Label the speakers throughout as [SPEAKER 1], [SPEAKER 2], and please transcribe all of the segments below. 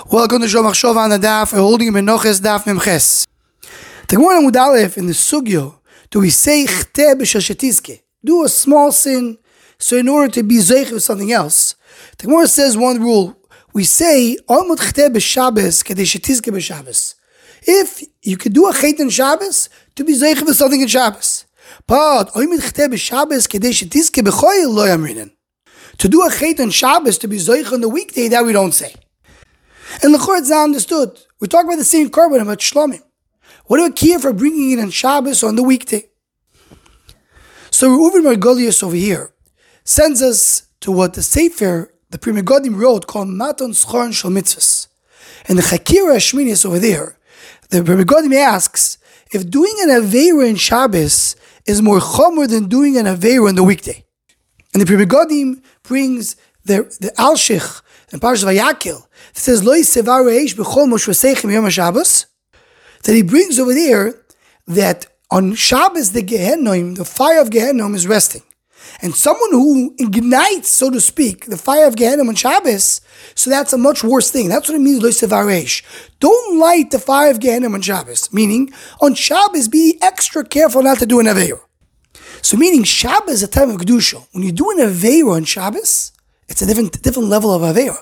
[SPEAKER 1] Welcome to Shom Machshava on the daf. We're holding in Menachos daf Memches. The Gemara in Amud Aleph in the sugyo, do we say chteh b'shel shetizke? Do a small sin, so in order to be zeich with something else. The Gemara says one rule. We say almud chteh b'Shabbos kedei shetizke b'Shabbos. If you could do a chet in Shabbos to be zeich with something in Shabbos, but almud chteh b'Shabbos kedei shetizke b'choil lo yamrinen. To do a chet on Shabbos to be zeich on the weekday, that we don't say. And the Chorz understood. We talk about the same korban about Shlomim. What do we care for bringing it on Shabbos or on the weekday? So Reuven Margolius over here sends us to what the Sefer, the Pri Megadim wrote, called Maton Schorn Shel Mitzvahs. And the Chakira Shminis over there, the Pri Megadim asks if doing an Aveira in Shabbos is more chomer than doing an Aveira on the weekday. And the Pri Megadim brings the Alshich in Parashat Vayakil that says Lo yisevar reish b'chol moshvaseichem yom HaShabbos, that he brings over there that on Shabbos the Gehenom, the fire of Gehenom is resting. And someone who ignites, so to speak, the fire of Gehenom on Shabbos, so that's a much worse thing. That's what it means, Lo yisevar reish. Don't light the fire of Gehenom on Shabbos. Meaning, on Shabbos, be extra careful not to do an Aveira. So meaning, Shabbos is a time of Kedusha. When you do an Aveira on Shabbos, it's a different level of Aveira.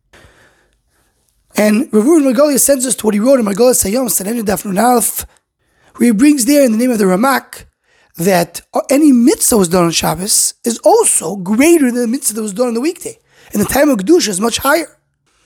[SPEAKER 1] And Rav Reuven Margolius sends us to what he wrote in Margolius Hayom, Sanhedrin Daf Nun Aleph, where he brings there in the name of the Ramak that any mitzvah was done on Shabbos is also greater than the mitzvah that was done on the weekday. And the time of Kedusha is much higher.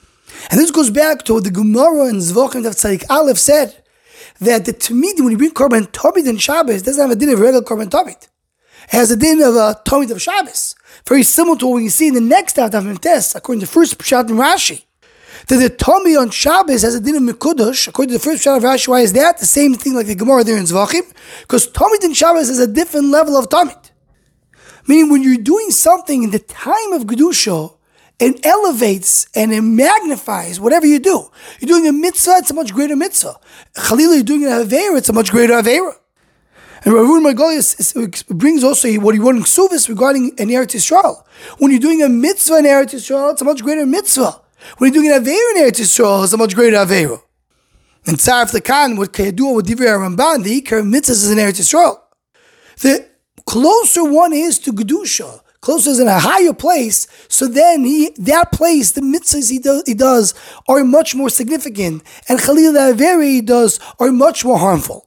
[SPEAKER 1] And this goes back to what the Gemara in Zvachim Daf Tzadik Aleph said, that the Tamid, when you bring Korban Tamid on Shabbos, doesn't have a din of regular Korban Tamid. It has a din of a Tamid of Shabbos. Very similar to what we see in the next Daf Memtes, according to the first Pshat in Rashi. That the Tamid on Shabbos has a din of Mekudosh, according to the first Pshat of Rashi. Why is that? The same thing like the Gemara there in Zvachim. Because Tamid in Shabbos is a different level of Tamid. Meaning when you're doing something in the time of Kedusha, it elevates and it magnifies whatever you do. You're doing a mitzvah, it's a much greater mitzvah. Chalila, you're doing an Aveira, it's a much greater Aveira. And Rav Reuven Margolius brings also what he wrote in Ksuvis regarding an Eretz Yisrael. When you're doing a mitzvah in Eretz Yisrael, it's a much greater mitzvah. When you're doing an Aveira in Eretz Yisrael, it's a much greater Aveira. And Tzaref Lekan, what Kayadua, with Divrei Ramban, the Ikar of mitzvahs is in Eretz Yisrael. The closer one is to Kedusha, closer is in a higher place, so then that place, the mitzvahs he does are much more significant, and Chalil the Aveira he does are much more harmful.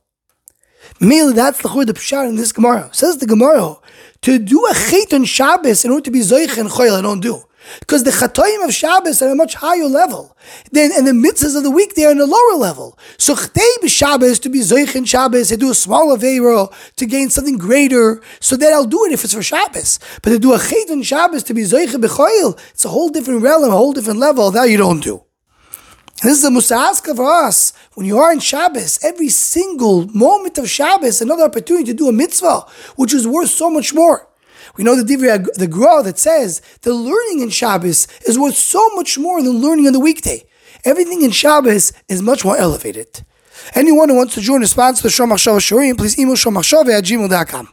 [SPEAKER 1] Mainly, that's the Chur, the Pshat in this Gemara. Says the Gemara, to do a chet on Shabbos in order to be zoich and choil, I don't do. Because the chatoim of Shabbos are at a much higher level. And the mitzvahs of the week, they are on a lower level. So chetei b'Shabbos, to be zoich in Shabbos, I do a small aveira to gain something greater, so then I'll do it if it's for Shabbos. But to do a chet on Shabbos to be zoich b'choil, it's a whole different realm, a whole different level, that you don't do. This is a musahaska for us. When you are in Shabbos, every single moment of Shabbos, another opportunity to do a mitzvah, which is worth so much more. We know the Gra that says the learning in Shabbos is worth so much more than learning on the weekday. Everything in Shabbos is much more elevated. Anyone who wants to join the sponsor of the Shom Machshava Shurim, please email shomachshava@gmail.com.